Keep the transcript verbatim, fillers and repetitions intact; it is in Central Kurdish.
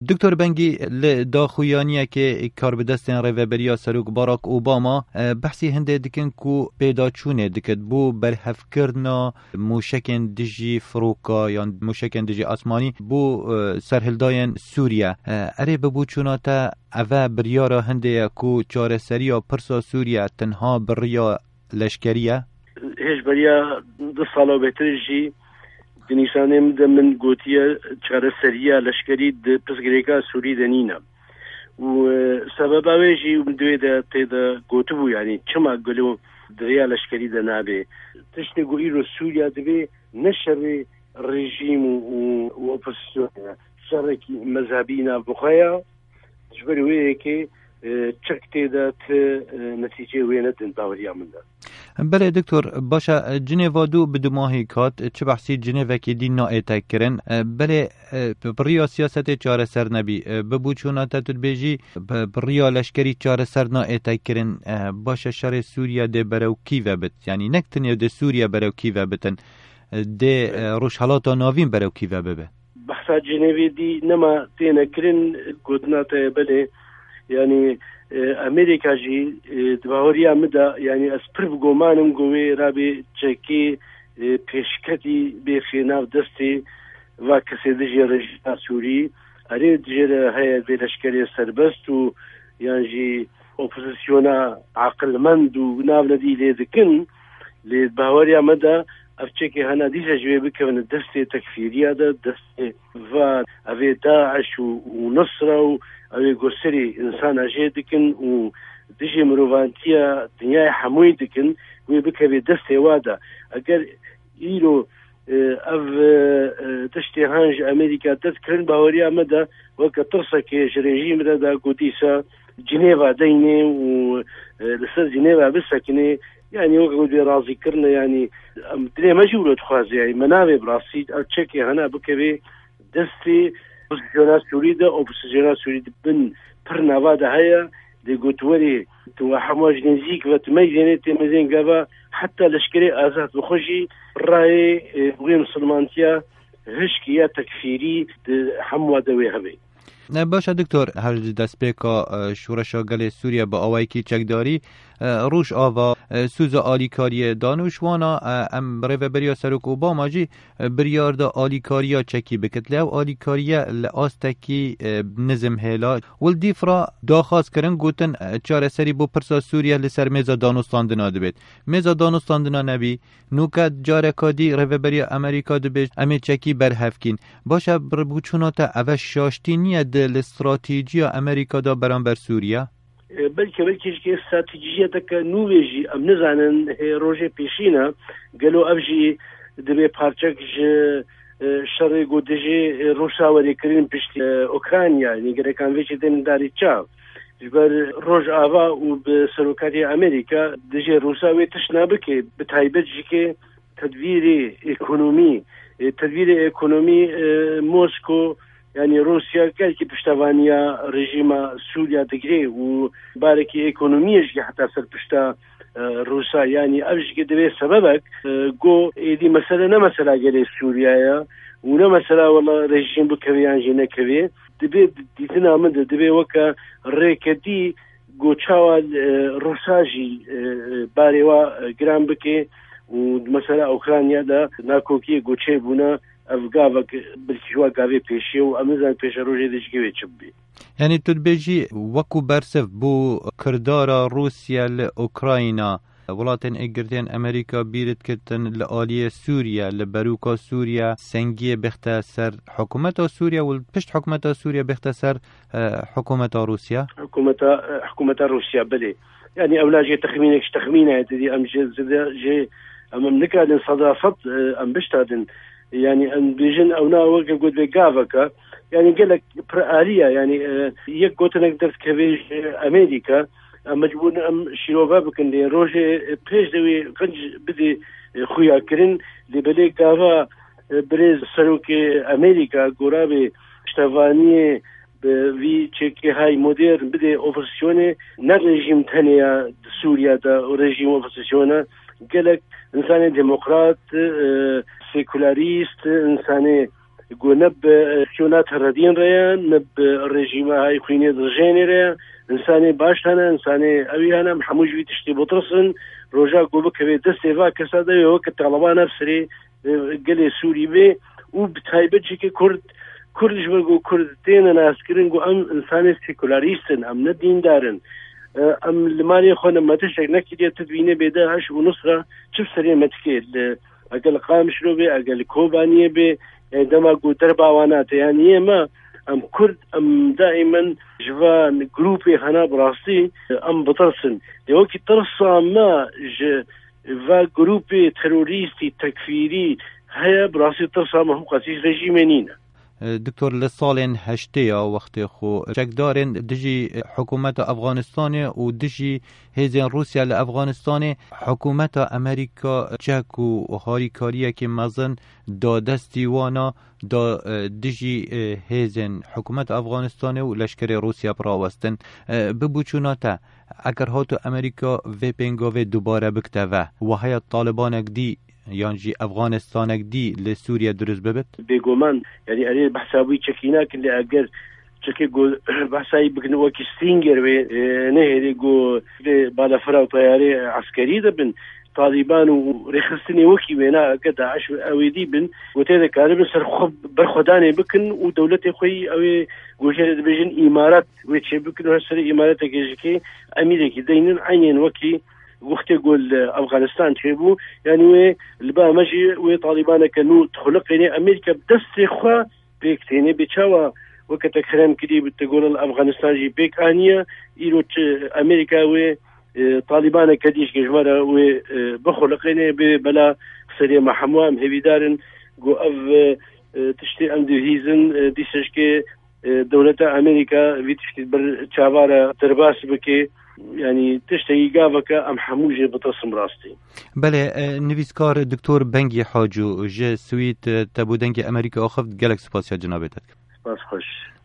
دکتر بنگی لداخویانیه که کار به دستین ریوبریا سروک باراک اوباما بحثی هنده دکن کو پیدا چونه دکت بو برهف کرنا موشکن دیجی فروکا یا موشکن دیجی آسمانی بو سرهلداین سوریا اره ببو چوناتا اوه بریارا هنده کو چاره سریا پرسا سوریا تنها بریا لشکریه هیچ بریا دو سالا بهتر جی دنیسانم ده من گوتیه چاره سریه لشکری ده پسگریکا سوری دنینا و سبب اویجی دوی ده تیده گوتو بو یعنی چما گلو دریا لشکری ده نابه تشتی گو ایرو سوریا دوی نشر رژیم و اپوزیسیون شرکی مذهبینا بخوایا جبری ویه که چکتی ده ت نتیجه وینه دن باوریا من ده. بله دکتر باشا جنیوا دو بدو ماهی کات چه بحثی جنیوا که دی نائتک کرن بله بریا سیاست چاره سر نبی ببو چوناتا تود بیجی بریا لشکری چاره سر نائتک کرن باشا شر سوریا ده برو کیوه بت یعنی نکتنی ده سوریا برو کیوه بتن ده روش حالاتا ناوین برو کیوه ببه بحثا جنیوی دی نما تینا کرن گودناتا بله یعنی امریکا جی دواوریا مدا یعنی از پر گمانم گوی رابی چکی پیشکتی بخیناف دستی و کسی دیجی رژیم سوری اری دیجی های لشکری سربست و یعنی جی اپوزیسیونا عقلمند و ناف ندی لیدکن لید باوریا مدا افچکی هنا دیجا جوی بکن دستی تکفیریا ده دستی و اوی داعش و نصره و اوی گسری انسان اجه دکن و دیجی مروفانتیا دنیای حموی دکن وی بکوی دستی وادا اگر ایلو اف تشتی هانج امریکا تذکرن باوریا مدا وکا ترسا که رژیم دا دا قدیسا جنیوا دینه و لسر جنیوا بسکنه يعني وقعد راضي كرنا يعني دري مجهولة تخاز يعني منابع براسي أرتشكي هنا بكبي دستي بسجونات سوريدا أو بسجونات سوريدا بن برنافادا هيا دي قوتوري تو حمواج نزيك وتميزيني تميزين قابا حتى لشكري آزات بخوشي رأي بغيم سلمانتيا هشكيا تكفيري حموا دوي هبي باشه دکتر هر دست پیکا شورشا گل سوریه با آوائی که چکداری روش آوا سوز آلیکاری دانوشوانا ام ریو بریا سروک اوباما جی بریار دا آلیکاریا چکی بکتله و آلیکاریا لآستکی نظم هیلا والدیفرا دا خواست کرن گوتن چاره سری بو پرسا سوریه لسر میزا دانوستاندنا دبید میزا دانوستاندنا نبی نوکت جارکادی ریو بریا امریکا دبید امی چکی برهفکین باشه بربوچوناتا اوش شاشتینیه الاستراتيجية أمريكا دا برانبر سوريا؟ بلکه بلکه که استراتیجیه دکه نویجی ام نزانن روژه پیشینا گلو افجی دبی پارچک شر گودجی روسا وری کرین پشتی اوکرانیا نگره کان ویچی دن داری چاو جبر روژ آوا و به سروکاتی امریکا دجی روسا وی تشنابه که به تایبت جی که تدویر اکونومی تدویر اکونومی موسکو يعني روسيا كالكي بشتوانيا رژیم سوريا دقري و باركي ايكونوميش حتى سر بشتا روسا يعني افجي دبي سببك جو دي مسألة نا مسألة جلي سوريا ونا مسألة والله رژیم بكويان جينا كوي دبي ديتنا من دبي وكا ريكدي جو تشاوال روساجي باريوا جرام بكي ومسألة اوكرانيا دا ناكوكي جو تشي بونا افغاوك بالكشوا غاوي بيشيو امزان بيش روجي دشكوي تشبي يعني تدبيجي وكو برسف بو كردارا روسيا لاوكراينا ولاتن اگرتين امريكا بيرت كتن لآلية سوريا لبروكا سوريا سنگية بختصر حكومة سوريا والبشت حكومة سوريا بختصر حكومة روسيا حكومة حكومة روسيا بلي يعني اولاجي تخمينك تخمينه دي ام جي جي ام نكادن صدافت ام بشتادن يعني ان بيجن او نا وقت قد بقافك يعني قال لك برآلية يعني يك قلت نقدر كبير امريكا مجبور ام شيروفا بكن دي روجي بيش دوي قنج بدي خويا كرين دي بلي قافا بريز سروكي امريكا قرابي اشتفاني في تشيكي هاي مودير بدي اوفرسيوني نرجيم تانية سوريا دا رجيم اوفرسيوني قال لك انسان ديمقراط سيكولاريست انسان جو نب خيونات هردين ريا نب الرجيم هاي خويني درجيني ريا انساني باش هنا انساني اوي هنا محموج في تشتي بطرسن روجا جو بكبي دستيفا كساده وقت طلبان نفسري قال سوري بي وبتايبتشي كرد كرد جبرجو كردتين انا اسكرين جو ام انساني سيكولاريستن ام ندين دارن ام المالي خونا ما تشك نكدي تدوينه بيداش ونصره شوف سريع متكيل اقل قامش لو بي اقل كوبانيه بي عندما قلت دربا وانات يعني ما ام كرد ام دائما جفان جروبي هنا براسي ام بطرسن لوكي ترسا ما ج فا جروبي تروريستي تكفيري هيا براسي ترسا ما هو قاسيس رجيمينينا دکتور لسالین هشته وقتی خو چک دارن دجی حکومت افغانستان و دجی هزین روسیا لافغانستان حکومت امریکا چک و هاریکاریه که مزن دا دستی وانا دا دجی هزین حکومت افغانستان و لشکر روسیا براوستن ببوچوناتا اگر هاتو امریکا و پنگاوه دوباره بکته و های طالبانک دی یانجی افغانستانک دی لسوریا درست ببت بگومان یعنی علی بحثابی چکینا که اگر چکی گو بحثایی بکنه وکی ستینگر و نه هری گو بالا فرا طیاره عسکری دبن طالبان و رخصتني وكي بينا قد عش اويدي بن وتذا كارب سر خب برخداني بكن ودولتي خوي او وجهه بيجن امارات ويتش بكن سر امارات كيجكي امريكي دينن عينين وكي وقت يقول افغانستان تشيبو يعني وي البا ماشي وي طالبان كانوا تخلق يعني امريكا بدس خوا بيكتيني بتشوا وقت كلام كدي بتقول افغانستان جي بيك انيا يروت امريكا وي طالبان كديش كجمرة وبخلقيني بلا سريع محموام هبيدارن جو اف تشتي ام دهيزن ديشكي دولة امريكا في تشتي بر تشافارا ترباس بكي يعني تشتي قافك ام حموجه بتصم راستي بله نویسکار دکتور بنگی حاجو ج سویت تبودنگ امریکا اخفت گلک سپاسیا جنابتك سپاس خوش